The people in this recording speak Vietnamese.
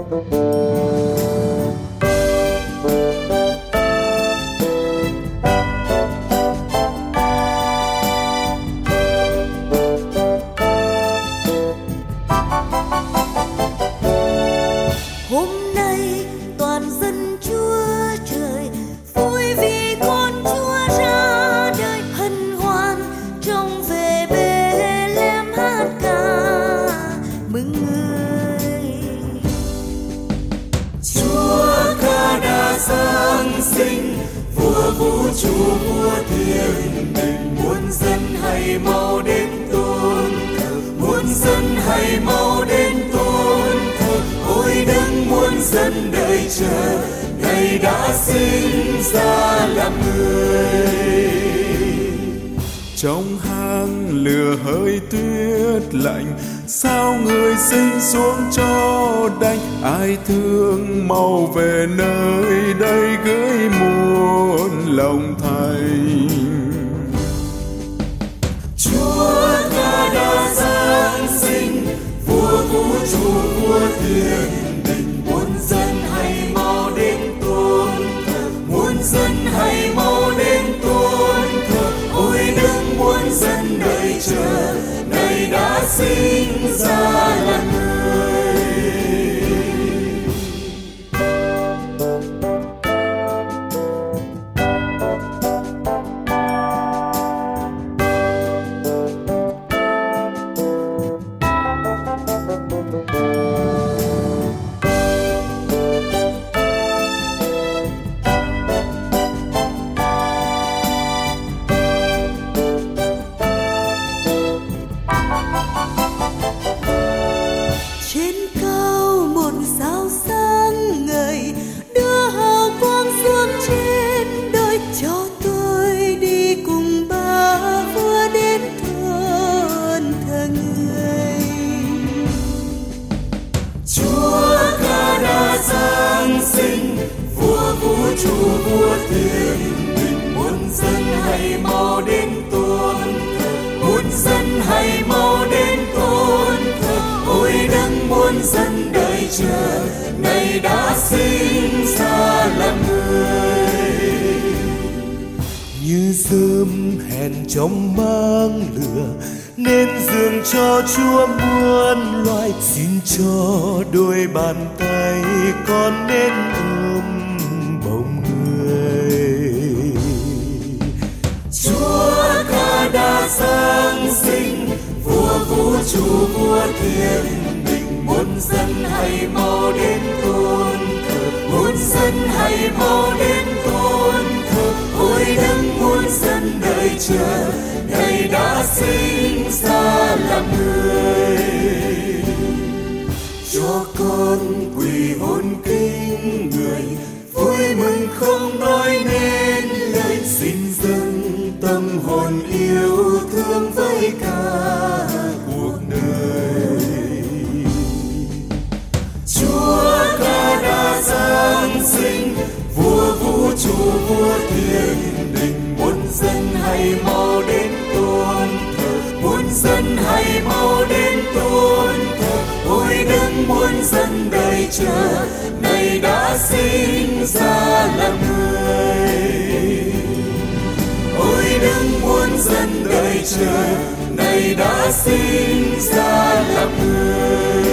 Hôm nay toàn dân Chúa Trời vui vì con Chúa ra đời, hân hoan trong về Bethlehem hát ca mừng người. Chúa ca đã giáng sinh, vua vũ trụ vua thiên đình, muôn dân hãy mau đến tôn thờ, muôn dân hãy mau đến tôn thờ. Ôi đấng muôn dân đợi chờ, ngày đã sinh ra làm người. Trong hang lửa hơi tuyết lạnh, sao người sinh xuống cho đành? Ai thương mau về nơi đây gửi muôn lòng thành. Chúa ca đã giáng sinh, vua vũ trụ vua thiên đình, muôn dân hãy mau đến tôn thờ, muôn dân hãy mau đến tôn thờ. Ôi đấng muôn dân đợi chờ, ngày đã sinh ra là người. Trên cao một sao sáng ngời, đưa hào quang xuống trên đời, cho tôi đi cùng ba vua đến thôn thờ người. Chúa ca đã giáng sinh, vua vũ trụ vua thiên đình, muôn dân hãy mau đến tôn thờ, muôn dân hãy mau đến tôn thờ. Ôi đấng muôn dân đợi chờ, ngày đã sinh ra làm người. Như rơm hẹn trong mang lửa, nên dường cho Chúa muôn loài. Xin cho đôi bàn tay con nên ôm bồng người. Chúa ca đã giáng sinh, vua vũ trụ vua thiên đình, muôn dân hãy mau đến tôn thờ, muôn dân hãy mau đến tôn thờ. Ôi đấng muôn dân đợi chờ, ngày đã sinh ra làm người. Cho con quỳ hôn kính người, vui mừng không nói nên lời. Xin dâng tâm hồn yêu thương với cả cuộc đời. Chúa ca đã giáng sinh, vua vũ trụ vua thiên đình, muôn dân hãy mau đến tôn thờ, muôn dân hãy mau đến tôn thờ. Ôi đấng muôn dân đợi chờ, ngày đã sinh ra làm người. Ôi đấng muôn dân đợi chờ, ngày đã sinh ra làm người.